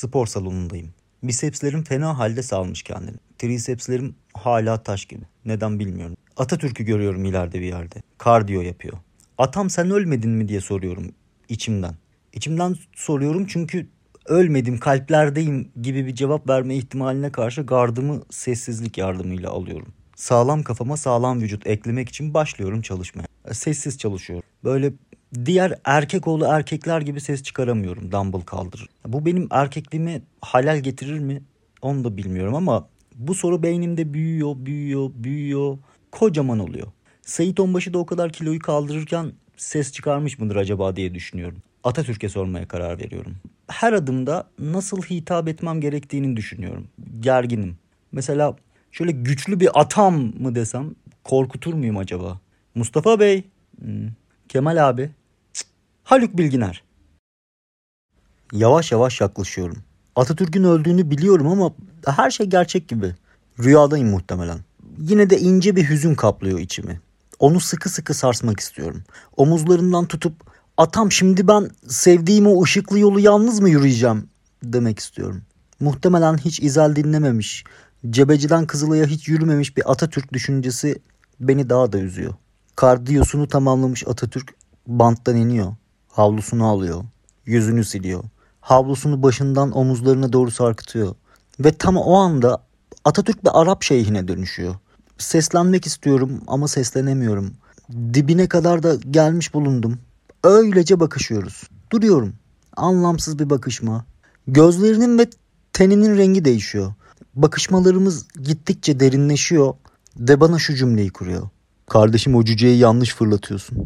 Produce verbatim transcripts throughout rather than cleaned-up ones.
Spor salonundayım. Bisepslerim fena halde salmış kendini. Trisepslerim hala taş gibi. Neden bilmiyorum. Atatürk'ü görüyorum ileride bir yerde. Kardiyo yapıyor. Atam sen ölmedin mi diye soruyorum içimden. İçimden soruyorum çünkü ölmedim, kalplerdeyim gibi bir cevap verme ihtimaline karşı gardımı sessizlik yardımıyla alıyorum. Sağlam kafama sağlam vücut eklemek için başlıyorum çalışmaya. Sessiz çalışıyorum. Böyle diğer erkek oğlu erkekler gibi ses çıkaramıyorum dumbbell kaldırır. Bu benim erkekliğime halal getirir mi? Onu da bilmiyorum ama bu soru beynimde büyüyor, büyüyor, büyüyor. Kocaman oluyor. Sait Onbaşı da o kadar kiloyu kaldırırken ses çıkarmış mıdır acaba diye düşünüyorum. Atatürk'e sormaya karar veriyorum. Her adımda nasıl hitap etmem gerektiğini düşünüyorum. Gerginim. Mesela şöyle güçlü bir atam mı desem korkutur muyum acaba? Mustafa Bey, hmm. Kemal abi, Cık. Haluk Bilginer. Yavaş yavaş yaklaşıyorum. Atatürk'ün öldüğünü biliyorum ama her şey gerçek gibi. Rüyadayım muhtemelen. Yine de ince bir hüzün kaplıyor içimi. Onu sıkı sıkı sarsmak istiyorum. Omuzlarından tutup atam şimdi ben sevdiğim o ışıklı yolu yalnız mı yürüyeceğim demek istiyorum. Muhtemelen hiç İzel dinlememiş, Cebeci'den Kızılay'a hiç yürümemiş bir Atatürk düşüncesi beni daha da üzüyor. Kardiyosunu tamamlamış Atatürk banttan iniyor. Havlusunu alıyor. Yüzünü siliyor. Havlusunu başından omuzlarına doğru sarkıtıyor. Ve tam o anda Atatürk bir Arap şeyhine dönüşüyor. Seslenmek istiyorum ama seslenemiyorum. Dibine kadar da gelmiş bulundum. Öylece bakışıyoruz. Duruyorum. Anlamsız bir bakışma. Gözlerinin ve teninin rengi değişiyor. Bakışmalarımız gittikçe derinleşiyor ve bana şu cümleyi kuruyor. Kardeşim o cüceyi yanlış fırlatıyorsun.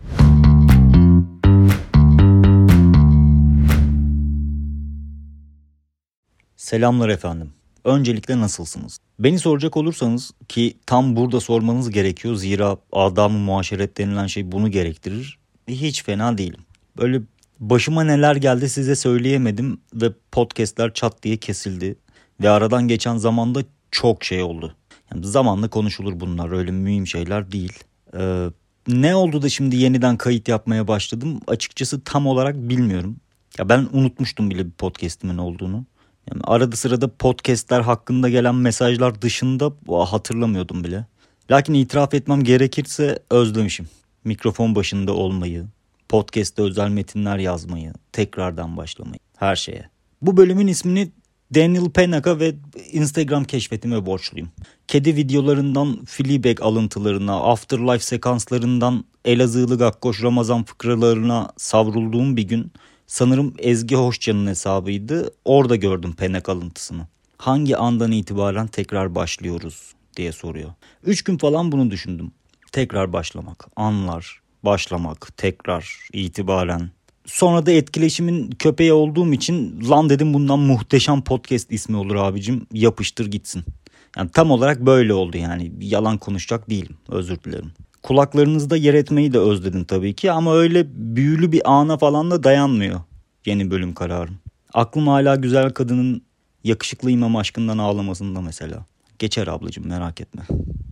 Selamlar efendim. Öncelikle nasılsınız? Beni soracak olursanız ki tam burada sormanız gerekiyor. Zira adab-ı muaşeret denilen şey bunu gerektirir. Hiç fena değilim. Böyle başıma neler geldi size söyleyemedim ve podcastler çat diye kesildi. Ve aradan geçen zamanda çok şey oldu. Yani zamanla konuşulur bunlar, öyle mühim şeyler değil. Ee, ne oldu da şimdi yeniden kayıt yapmaya başladım? Açıkçası tam olarak bilmiyorum. Ya ben unutmuştum bile bir podcastimin olduğunu. Yani arada sırada podcastler hakkında gelen mesajlar dışında hatırlamıyordum bile. Lakin itiraf etmem gerekirse özlemişim. Mikrofon başında olmayı, podcast'te özel metinler yazmayı, tekrardan başlamayı, her şeye. Bu bölümün ismini Daniel Pennack'a ve Instagram keşfetime borçluyum. Kedi videolarından Fleabag alıntılarına, Afterlife sekanslarından Elazığlı Gakkoş Ramazan fıkralarına savrulduğum bir gün sanırım Ezgi Hoşcan'ın hesabıydı. Orada gördüm Pennack alıntısını. Hangi andan itibaren tekrar başlıyoruz diye soruyor. Üç gün falan bunu düşündüm. Tekrar başlamak, anlar, başlamak, tekrar, itibaren. Sonra da etkileşimin köpeği olduğum için lan dedim bundan muhteşem podcast ismi olur abicim, yapıştır gitsin. Yani tam olarak böyle oldu yani, yalan konuşacak değilim, özür dilerim. Kulaklarınızda yer etmeyi de özledim tabii ki ama öyle büyülü bir ana falan da dayanmıyor yeni bölüm kararım. Aklım hala güzel kadının yakışıklı imam aşkından ağlamasında mesela. Geçer ablacığım, merak etme.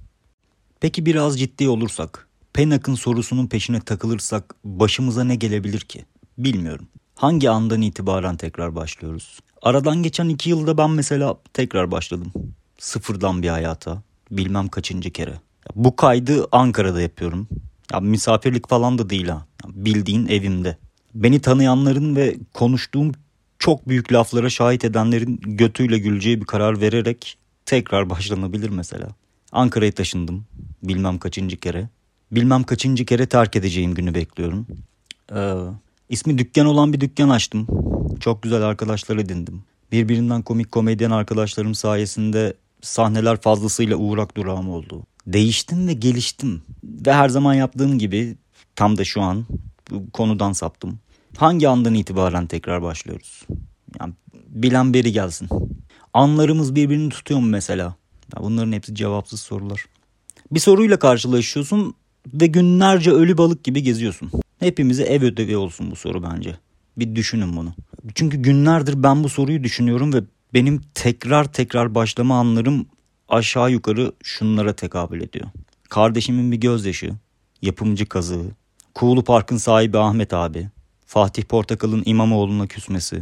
Peki biraz ciddi olursak, Pennack'ın sorusunun peşine takılırsak başımıza ne gelebilir ki? Bilmiyorum. Hangi andan itibaren tekrar başlıyoruz? Aradan geçen iki yılda ben mesela tekrar başladım. Sıfırdan bir hayata. Bilmem kaçıncı kere. Bu kaydı Ankara'da yapıyorum. Ya misafirlik falan da değil ha. Bildiğin evimde. Beni tanıyanların ve konuştuğum çok büyük laflara şahit edenlerin götüyle güleceği bir karar vererek tekrar başlanabilir mesela. Ankara'ya taşındım. Bilmem kaçıncı kere. Bilmem kaçıncı kere terk edeceğim günü bekliyorum. Ee, ismi dükkan olan bir dükkan açtım. Çok güzel arkadaşlar edindim. Birbirinden komik komedyen arkadaşlarım sayesinde sahneler fazlasıyla uğrak durağım oldu. Değiştim ve geliştim. Ve her zaman yaptığım gibi tam da şu an konudan saptım. Hangi andan itibaren tekrar başlıyoruz? Yani bilen biri gelsin. Anlarımız birbirini tutuyor mu mesela? Ya bunların hepsi cevapsız sorular. Bir soruyla karşılaşıyorsun ve günlerce ölü balık gibi geziyorsun. Hepimize ev ödevi olsun bu soru bence. Bir düşünün bunu. Çünkü günlerdir ben bu soruyu düşünüyorum ve benim tekrar tekrar başlama anlarım aşağı yukarı şunlara tekabül ediyor. Kardeşimin bir gözyaşı, yapımcı kazığı, Kuğulu Park'ın sahibi Ahmet abi, Fatih Portakal'ın İmamoğlu'na küsmesi,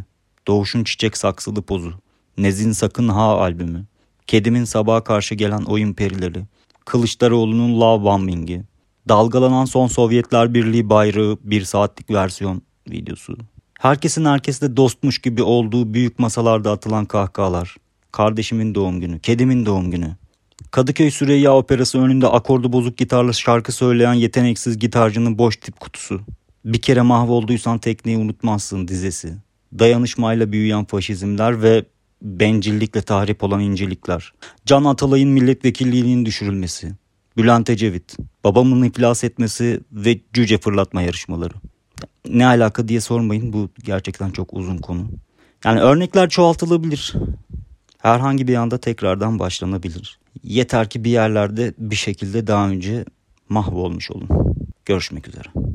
Doğuş'un Çiçek Saksılı Pozu, Nez'in Sakın Ha albümü, Kedim'in Sabaha Karşı Gelen Oyun Perileri, Kılıçdaroğlu'nun Love Bombing'i, dalgalanan son Sovyetler Birliği bayrağı bir saatlik versiyon videosu. Herkesin herkesle dostmuş gibi olduğu büyük masalarda atılan kahkahalar, kardeşimin doğum günü, kedimin doğum günü, Kadıköy Süreyya Operası önünde akordu bozuk gitarla şarkı söyleyen yeteneksiz gitarcının boş tip kutusu, bir kere mahvolduysan tekneyi unutmazsın dizesi, dayanışmayla büyüyen faşizmler ve bencillikle tahrip olan incelikler, Can Atalay'ın milletvekilliğinin düşürülmesi, Bülent Ecevit, babamın iflas etmesi ve cüce fırlatma yarışmaları. Ne alaka diye sormayın, bu gerçekten çok uzun konu. Yani örnekler çoğaltılabilir. Herhangi bir anda tekrardan başlanabilir. Yeter ki bir yerlerde bir şekilde daha önce mahvolmuş olun. Görüşmek üzere.